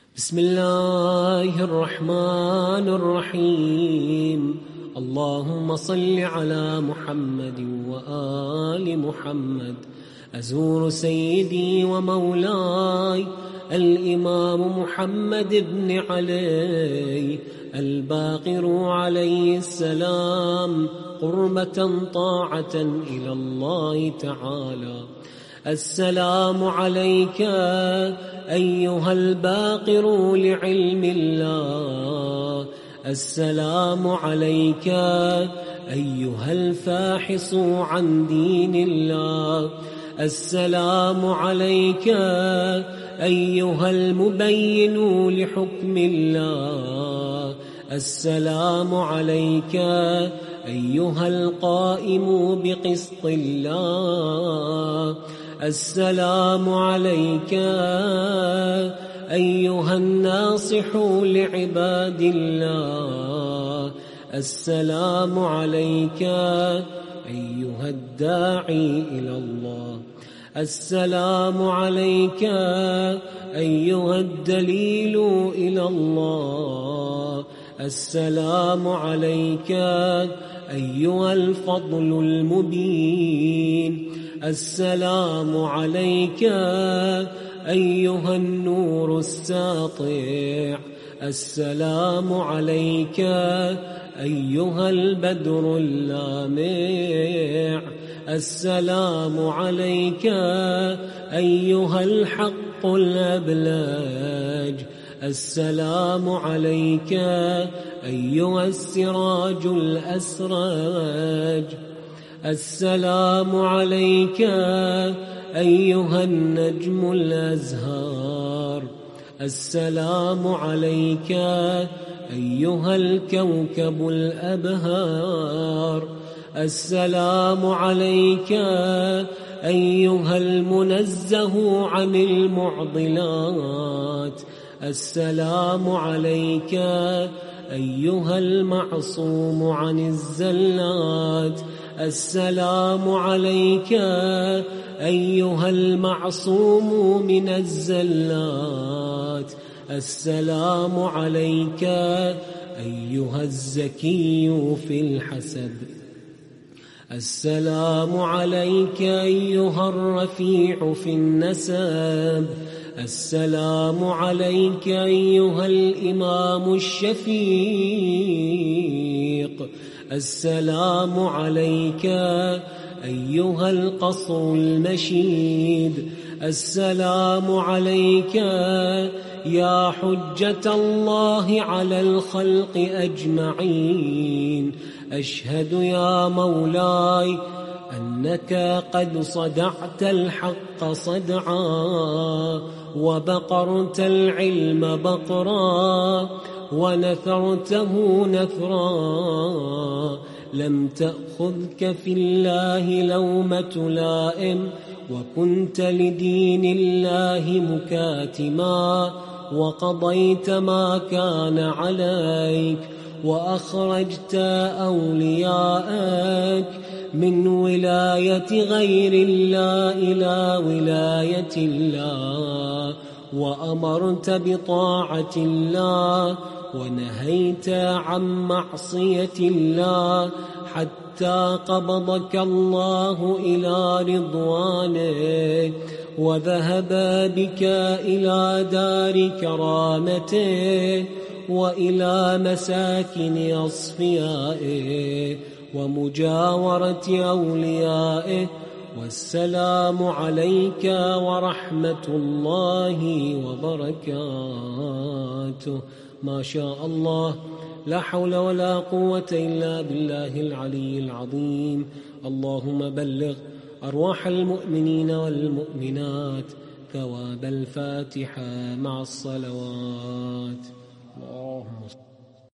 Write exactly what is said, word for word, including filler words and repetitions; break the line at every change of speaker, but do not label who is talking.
بسم الله الرحمن الرحيم. اللهم صل على محمد وآل محمد. أزور سيدي ومولاي الإمام محمد بن علي الباقر عليه السلام قربة طاعة إلى الله تعالى. السلام عليك أيها الباقر لعلم الله. السلام عليك أيها الفاحص عن دين الله. السلام عليك أيها المبين لحكم الله. السلام عليك أيها القائم بقسط الله. السلام عليك أيها الناصح لعباد الله. السلام عليك أيها الداعي إلى الله. السلام عليك أيها الدليل إلى الله. السلام عليك أيها الفضل المبين. السلام عليك أيها النور الساطع. السلام عليك أيها البدر اللامع. السلام عليك أيها الحق الأبلج. السلام عليك أيها السراج الأسرج. السلام عليك أيها النجم الأزهار. السلام عليك أيها الكوكب الأبهار. السلام عليك أيها المنزه عن المعضلات. السلام عليك أيها المعصوم عن الزلات. السلام عليك أيها المعصوم من الزلات. السلام عليك أيها الزكي في الحسب. السلام عليك أيها الرفيع في النسب. السلام عليك أيها الإمام الشفيق. السلام عليك أيها القصر المشيد. السلام عليك يا حجة الله على الخلق أجمعين. أشهد يا مولاي أنك قد صدعت الحق صدعا، وبقرت العلم بقرا، ونثرته نثرا. لم تأخذك في الله لومة لائم، وكنت لدين الله مكاتما، وقضيت ما كان عليك، وأخرجت أولياءك من ولاية غير الله إلى ولاية الله، وأمرت بطاعة الله، ونهيت عن معصية الله، حتى قبضك الله إلى رضوانه، وذهب بك إلى دار كرامته، وإلى مساكن أصفيائه، ومجاورة أوليائه. والسلام عليك ورحمة الله وبركاته. ما شاء الله، لا حول ولا قوة إلا بالله العلي العظيم. اللهم بلغ أرواح المؤمنين والمؤمنات ثواب الفاتحة مع الصلوات. اللهم